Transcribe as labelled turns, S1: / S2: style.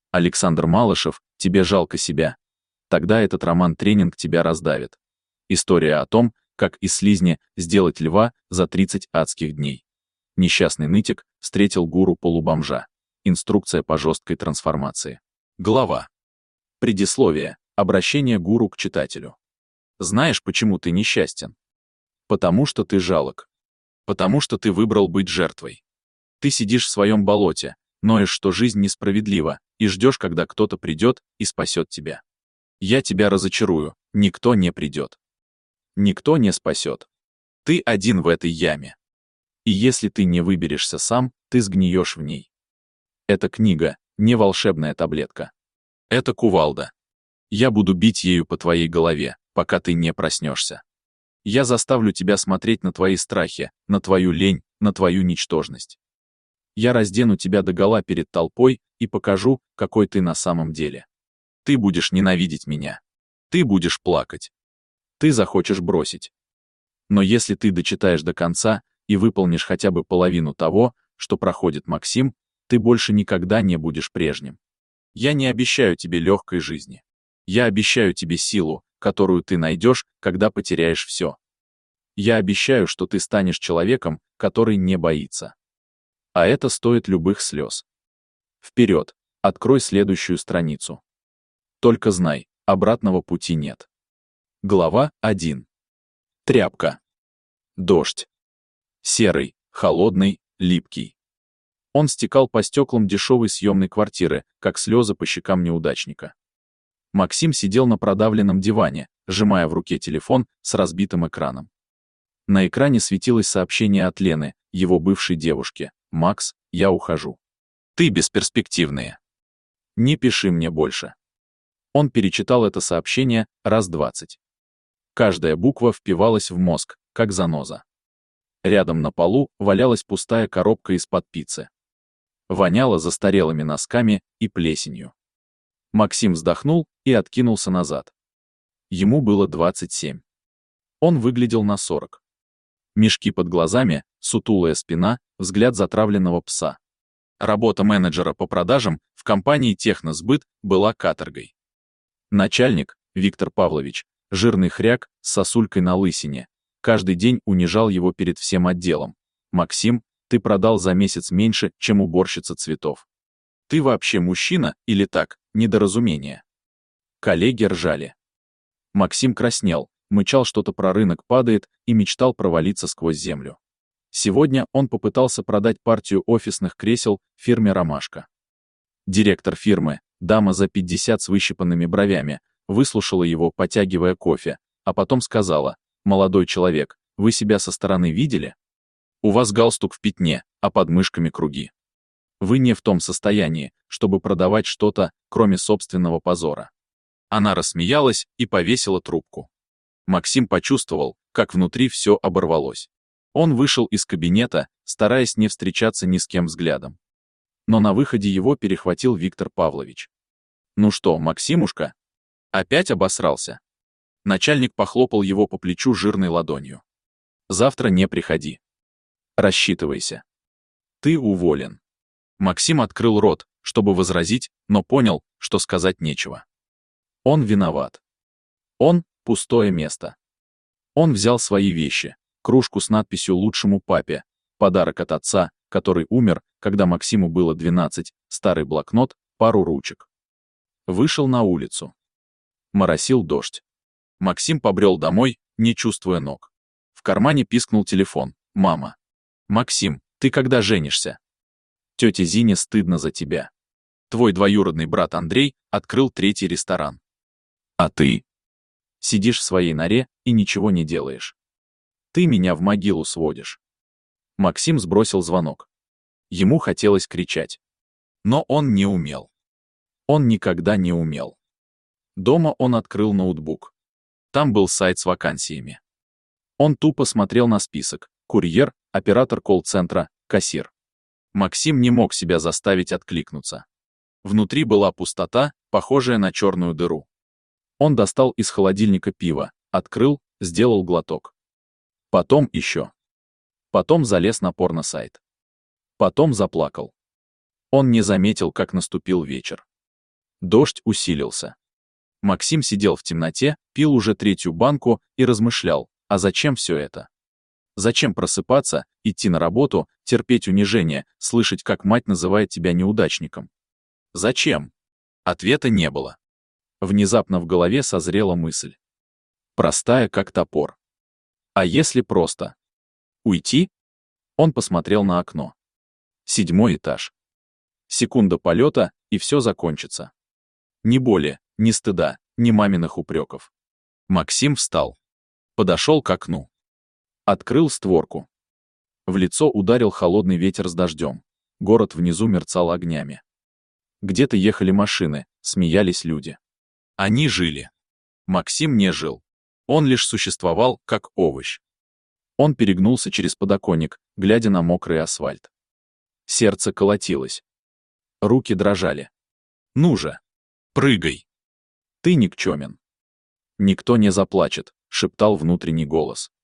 S1: Александр Малышев, тебе жалко себя. Тогда этот роман-тренинг тебя раздавит. История о том, как из слизня сделать льва за 30 адских дней. Несчастный нытик встретил гуру-полубомжа. Инструкция по жесткой трансформации. Глава. Предисловие. Обращение гуру к читателю. Знаешь, почему ты несчастен? Потому что ты жалок. Потому что ты выбрал быть жертвой. Ты сидишь в своем болоте, ноешь, что жизнь несправедлива, и ждешь, когда кто-то придет и спасет тебя. Я тебя разочарую, никто не придет. Никто не спасет. Ты один в этой яме. И если ты не выберешься сам, ты сгниешь в ней. Эта книга не волшебная таблетка. Это кувалда. Я буду бить ею по твоей голове, пока ты не проснешься. Я заставлю тебя смотреть на твои страхи, на твою лень, на твою ничтожность. Я раздену тебя догола перед толпой и покажу, какой ты на самом деле. Ты будешь ненавидеть меня. Ты будешь плакать. Ты захочешь бросить. Но если ты дочитаешь до конца и выполнишь хотя бы половину того, что проходит Максим, ты больше никогда не будешь прежним. Я не обещаю тебе легкой жизни. Я обещаю тебе силу, которую ты найдешь, когда потеряешь все. Я обещаю, что ты станешь человеком, который не боится. А это стоит любых слез. Вперед, открой следующую страницу. Только знай, обратного пути нет. Глава 1. Тряпка. Дождь. Серый, холодный, липкий. Он стекал по стеклам дешевой съемной квартиры, как слезы по щекам неудачника. Максим сидел на продавленном диване, сжимая в руке телефон с разбитым экраном. На экране светилось сообщение от Лены, его бывшей девушки. «Макс, я ухожу. Ты бесперспективная. Не пиши мне больше». Он перечитал это сообщение раз 20. Каждая буква впивалась в мозг, как заноза. Рядом на полу валялась пустая коробка из-под пиццы. Воняло застарелыми носками и плесенью. Максим вздохнул и откинулся назад. Ему было 27. Он выглядел на 40. Мешки под глазами, сутулая спина, взгляд затравленного пса. Работа менеджера по продажам в компании «Техносбыт» была каторгой. Начальник, Виктор Павлович, жирный хряк с сосулькой на лысине, каждый день унижал его перед всем отделом. «Максим, ты продал за месяц меньше, чем уборщица цветов. Ты вообще мужчина или так, недоразумение?» Коллеги ржали. Максим краснел, мычал что-то про рынок падает и мечтал провалиться сквозь землю. Сегодня он попытался продать партию офисных кресел фирме «Ромашка». Директор фирмы, дама за 50 с выщипанными бровями, выслушала его, потягивая кофе, а потом сказала: «Молодой человек, вы себя со стороны видели? У вас галстук в пятне, а под мышками круги. Вы не в том состоянии, чтобы продавать что-то, кроме собственного позора». Она рассмеялась и повесила трубку. Максим почувствовал, как внутри все оборвалось. Он вышел из кабинета, стараясь не встречаться ни с кем взглядом. Но на выходе его перехватил Виктор Павлович. «Ну что, Максимушка? Опять обосрался?» Начальник похлопал его по плечу жирной ладонью. «Завтра не приходи. Рассчитывайся. Ты уволен». Максим открыл рот, чтобы возразить, но понял, что сказать нечего. Он виноват. Он — пустое место. Он взял свои вещи, кружку с надписью «Лучшему папе», подарок от отца, который умер, когда Максиму было 12, старый блокнот, пару ручек. Вышел на улицу. Моросил дождь. Максим побрел домой, не чувствуя ног. В кармане пискнул телефон. «Мама». «Максим, ты когда женишься?» «Тете Зине стыдно за тебя. Твой двоюродный брат Андрей открыл 3-й ресторан. А ты? Сидишь в своей норе и ничего не делаешь. Ты меня в могилу сводишь». Максим сбросил звонок. Ему хотелось кричать. Но он не умел. Он никогда не умел. Дома он открыл ноутбук. Там был сайт с вакансиями. Он тупо смотрел на список: курьер, оператор колл-центра, кассир. Максим не мог себя заставить откликнуться. Внутри была пустота, похожая на черную дыру. Он достал из холодильника пиво, открыл, сделал глоток. Потом еще. Потом залез на порно-сайт. Потом заплакал. Он не заметил, как наступил вечер. Дождь усилился. Максим сидел в темноте, пил уже третью банку и размышлял, а зачем все это? Зачем просыпаться, идти на работу, терпеть унижение, слышать, как мать называет тебя неудачником? Зачем? Ответа не было. Внезапно в голове созрела мысль. Простая, как топор. А если просто? Уйти? Он посмотрел на окно. 7-й этаж. Секунда полета, и все закончится. Ни боли, ни стыда, ни маминых упреков. Максим встал. Подошел к окну. Открыл створку. В лицо ударил холодный ветер с дождем. Город внизу мерцал огнями. Где-то ехали машины, смеялись люди. Они жили. Максим не жил. Он лишь существовал, как овощ. Он перегнулся через подоконник, глядя на мокрый асфальт. Сердце колотилось. Руки дрожали. «Ну же! Прыгай! Ты никчёмен!» «Никто не заплачет», — шептал внутренний голос.